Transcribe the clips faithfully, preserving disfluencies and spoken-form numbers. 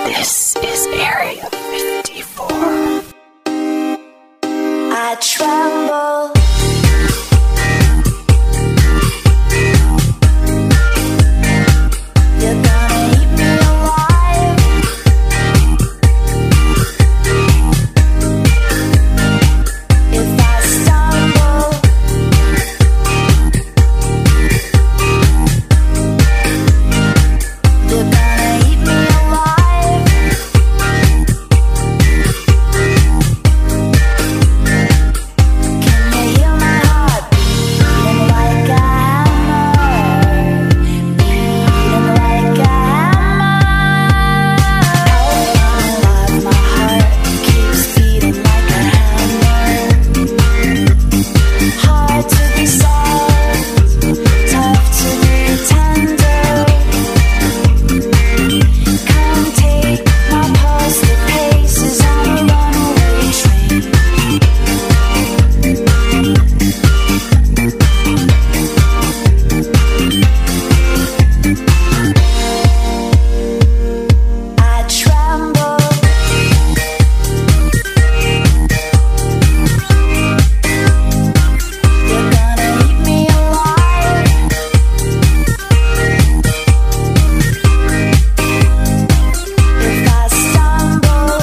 This is Area fifty-four. I tremble. You're gonna eat me alive. If I stumble, you're gonna eat me alive. Can you hear my heart beating like a hammer? Beating like a hammer. Alive, my heart keeps beating like a hammer. Hard to be soft, tough to be tender. Come take my pulse, the paces on a runaway train. I tremble. You're gonna eat me alive. If I stumble,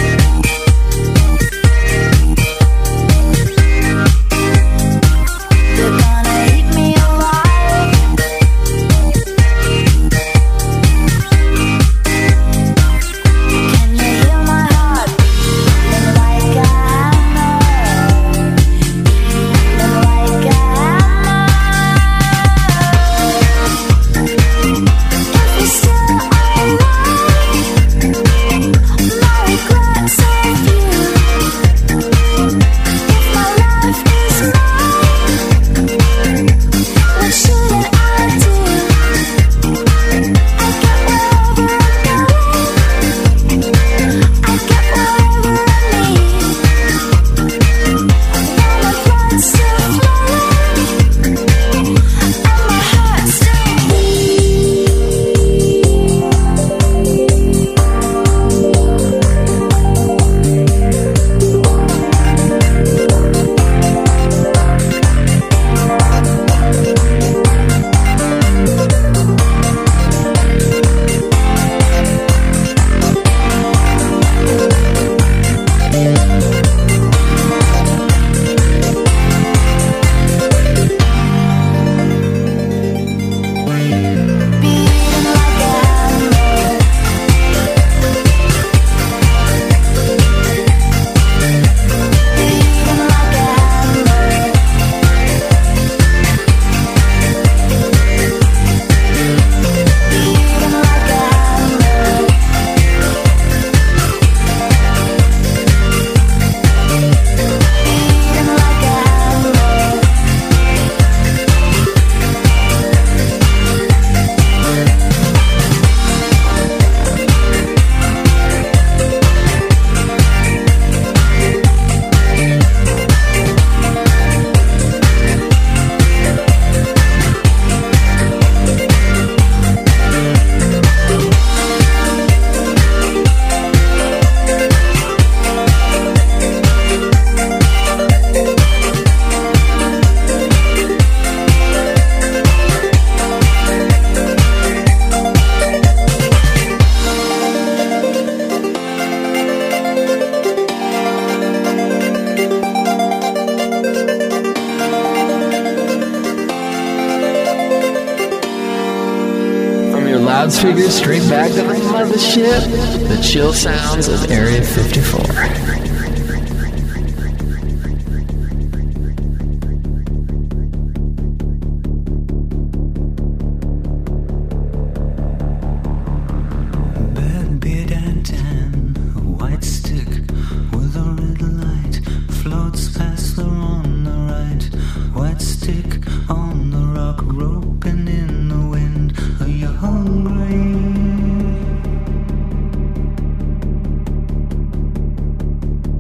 you're gonna eat me alive. Can you hear my heart beating like a hammer? Beating like a hammer. If you're still alive, my regrets of you. If my life is mine, what should I do? I get wherever I'm going. I get wherever I need. While my blood's still flowing, and my heart still beats. Beating like a hammer. Beating like a hammer. Beating like a hammer. Beating like a hammer. From your loudspeakers straight back to the mothership, the chill sounds of Area fifty-four. Bad beard and tan, a white stick with a red light floats past the on the right. White stick on the rock, roping in the wind. Are you hungry?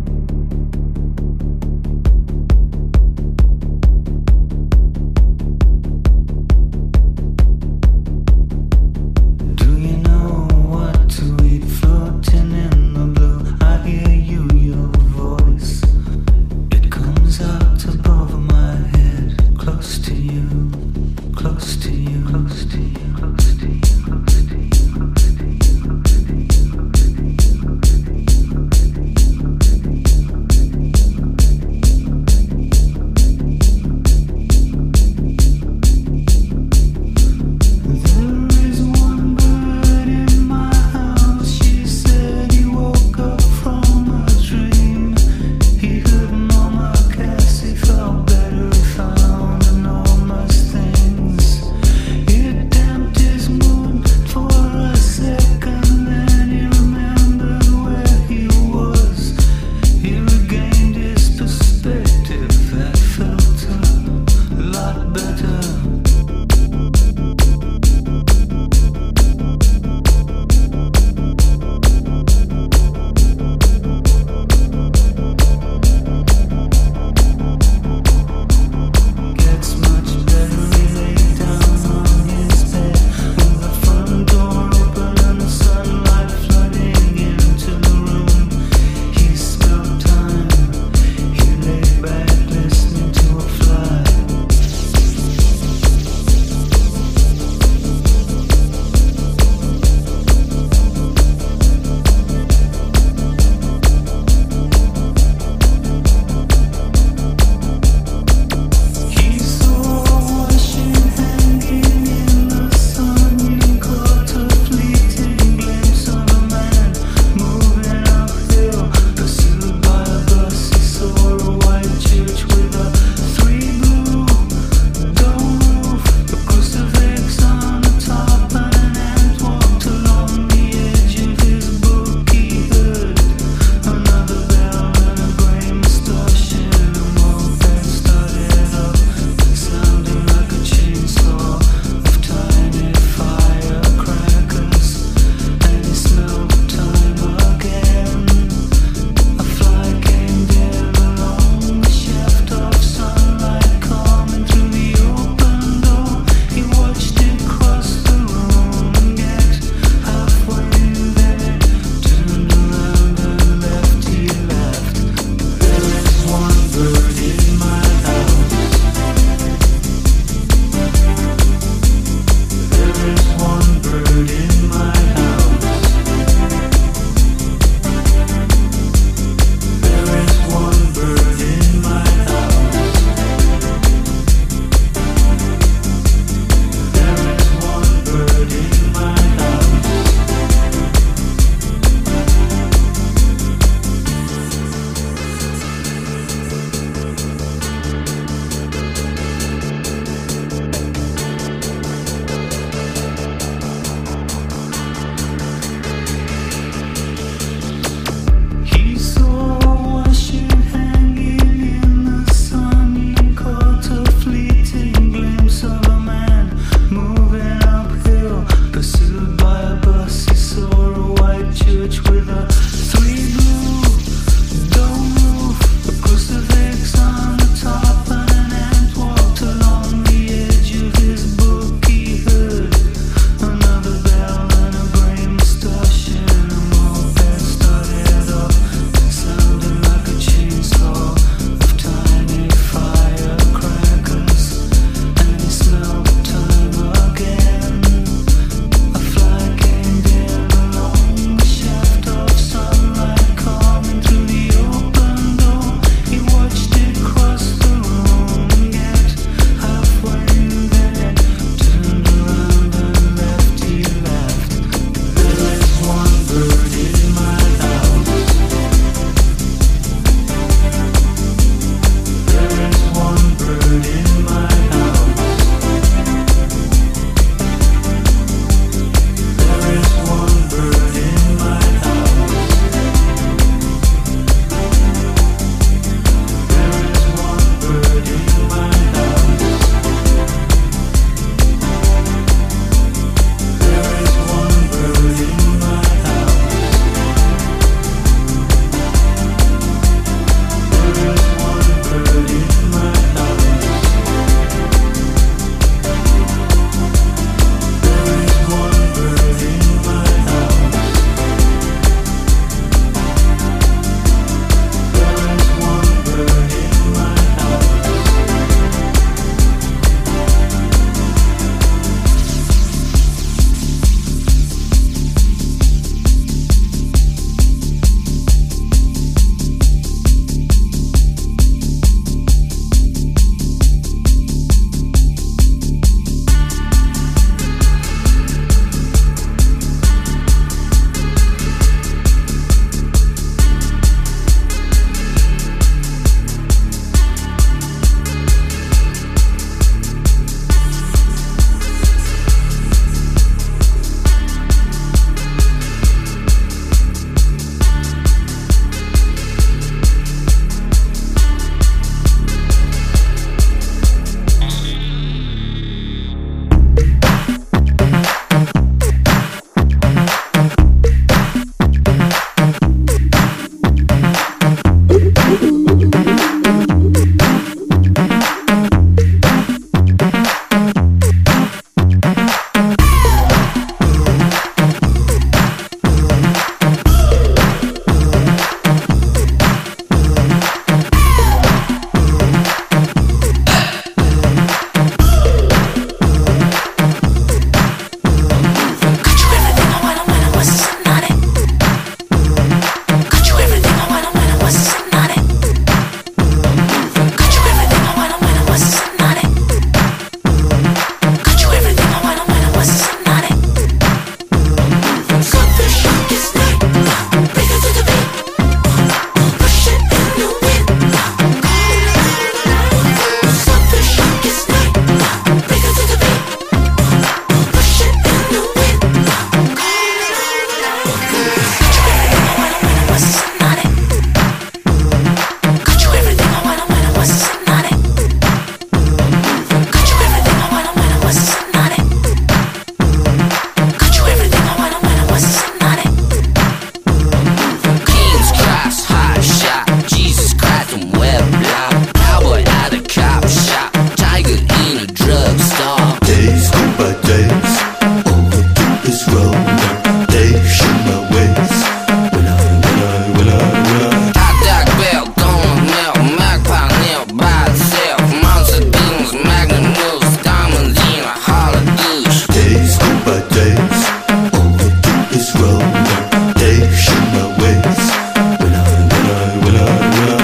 roll up. They show my ways. When I, when I, when I, when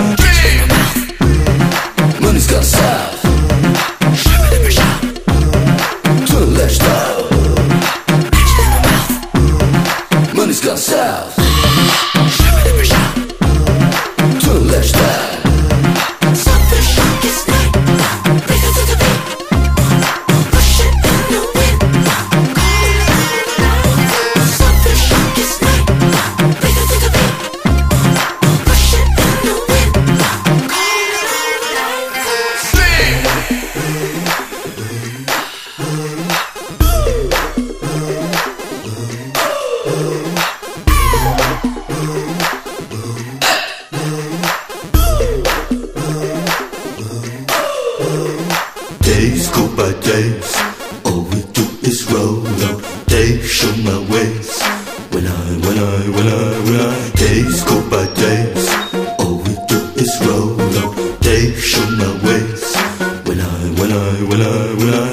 I money's gone south. To the left style. Money's gone south. To the left style. Days go by days, all we do is roll up. They show my ways. When I, when I, when I, when I days go by days, all we do is roll up. They show my ways. When I, when I, when I, when I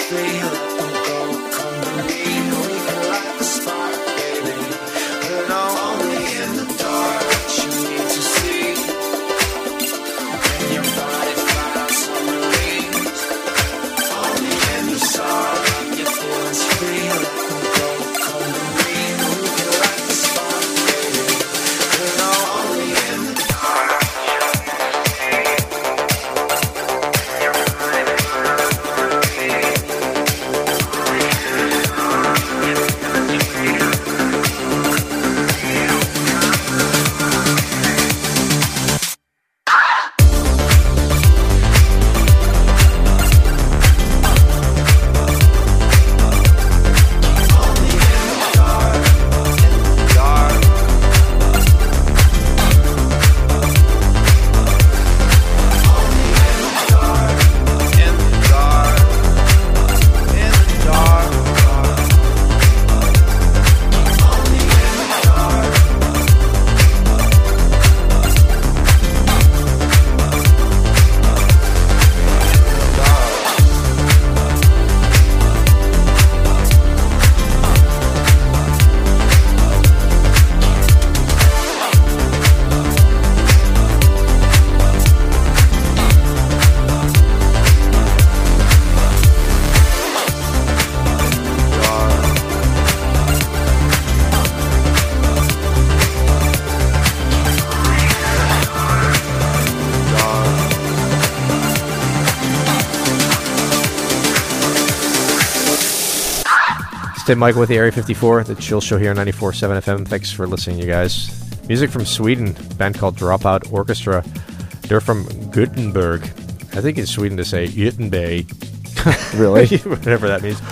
Tim Michael with the Area fifty-four, the Chill Show here on ninety-four point seven F M. Thanks for listening, you guys. Music from Sweden, a band called Dropout Orchestra. They're from Gothenburg. I think in Sweden to say Gothenburg. Really? Whatever that means.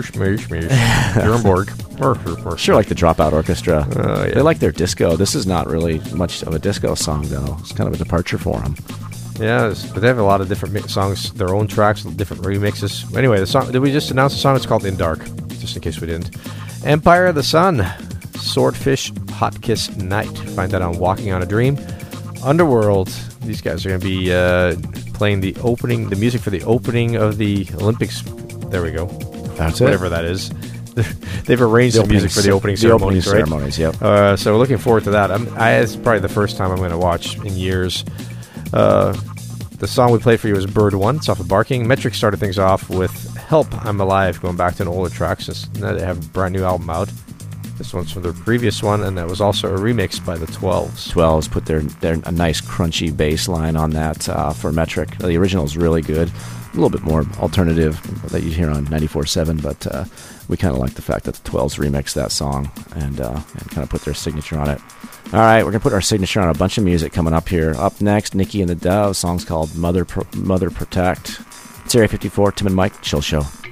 Nuremberg. Sure, like the Dropout Orchestra. Uh, yeah. They like their disco. This is not really much of a disco song, though. It's kind of a departure for them. Yeah, but they have a lot of different mi- songs, their own tracks, different remixes. Anyway, the song. Did we just announce the song? It's called In Dark, just in case we didn't. Empire of the Sun, Swordfish, Hot Kiss Night. Find that on Walking on a Dream. Underworld. These guys are going to be uh, playing the opening, the music for the opening of the Olympics. There we go. That's Whatever it. that is. They've arranged the, the music for the opening the ceremonies, opening right? ceremonies, yep. Uh, so we're looking forward to that. I'm, I, it's probably the first time I'm going to watch in years. Uh, the song we played for you was Bird One. It's off of Barking. Metric started things off with Help, I'm Alive, going back to an older track. Since now they have a brand new album out. This one's from their previous one, and that was also a remix by the Twelves. Twelves put their, their a nice crunchy bass line on that uh, for Metric. The original is really good. A little bit more alternative that you hear on ninety-four point seven, but uh, we kind of like the fact that the Twelves remixed that song and, uh, and kind of put their signature on it. All right, we're going to put our signature on a bunch of music coming up here. Up next, Nikki and the Dove. Song's called Mother Pro- Mother Protect. It's Area fifty-four, Tim and Mike, Chill Show.